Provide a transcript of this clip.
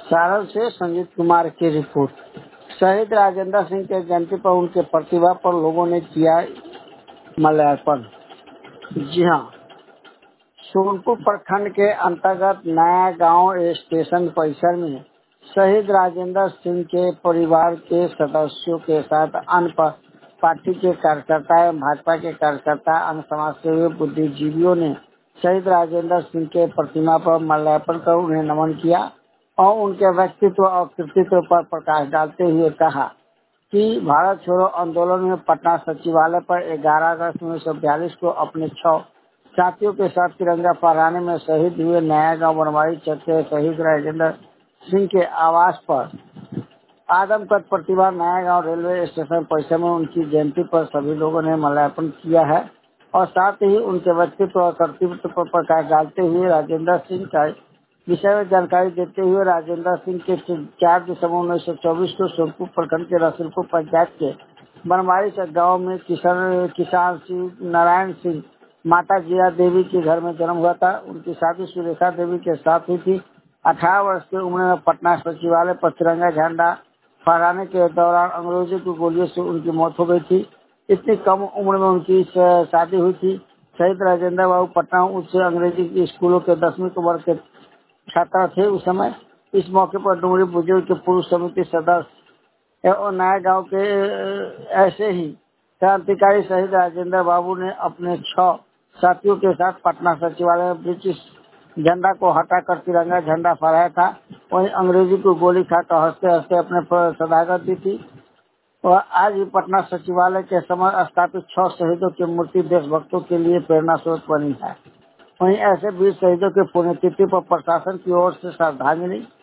सारण से संजीत कुमार की रिपोर्ट। शहीद राजेंद्र सिंह के जयंती पर उनके प्रतिभा पर लोगों ने किया माल्यार्पण। जी हाँ, सोनपुर प्रखंड के अंतर्गत नया गांव स्टेशन परिसर में शहीद राजेंद्र सिंह के परिवार के सदस्यों के साथ अन्य पार्टी के कार्यकर्ता एवं भाजपा के कार्यकर्ता, अन्य समाज सेवी, बुद्धिजीवियों ने शहीद राजेंद्र सिंह के प्रतिमा पर माल्यार्पण कर उन्हें नमन किया और उनके व्यक्तित्व और कृतित्व पर प्रकाश डालते हुए कहा कि भारत छोड़ो आंदोलन में पटना सचिवालय पर 11 अगस्त 1942 को अपने 6 साथियों के साथ तिरंगा फहराने में शहीद हुए नया गांव बनवारी चक के शहीद राजेंद्र सिंह के आवास पर आदमकद प्रतिभा नया गांव रेलवे स्टेशन परिसर में उनकी जयंती पर सभी लोगों ने माल्यार्पण किया है और साथ ही उनके व्यक्तित्व और कर्तव्य पर प्रकाश डालते हुए राजेंद्र सिंह का विषय में जानकारी देते हुए राजेंद्र सिंह के 4 दिसंबर 1924 को सोनपुर प्रखंड के रसूलपुर पंचायत के बनवारी चक गाँव में किसान सिंह नारायण सिंह माता जिया देवी के घर में जन्म हुआ था। उनकी शादी सुरेखा देवी के साथ हुई थी। 18 वर्ष की उम्र में पटना सचिवालय पर तिरंगा झंडा फहराने के दौरान अंग्रेजों की गोलियों से उनकी मौत हो गई थी। इतनी कम उम्र में उनकी शादी हुई थी। शहीद राजेंद्र बाबू पटना उच्च अंग्रेजी स्कूलों के 10वीं वर्ग के छात्र थे उस समय। इस मौके पर डुमरी बुजुर्ग के पूर्व समिति सदस्य और नया गांव के ऐसे ही क्रांतिकारी शहीद राजेंद्र बाबू ने अपने 6 साथियों के साथ पटना सचिवालय में ब्रिटिश झंडा को हटाकर तिरंगा झंडा फहराया था। वहीं अंग्रेजी को गोली खाकर हंसते हंसते अपने सदाकत दी थी। और आज भी पटना सचिवालय के समय स्थापित 6 शहीदों की मूर्ति देशभक्तों के लिए प्रेरणा स्रोत बनी है। वहीं ऐसे वीर शहीदों के पुण्यतिथि पर प्रशासन की ओर से श्रद्धांजलि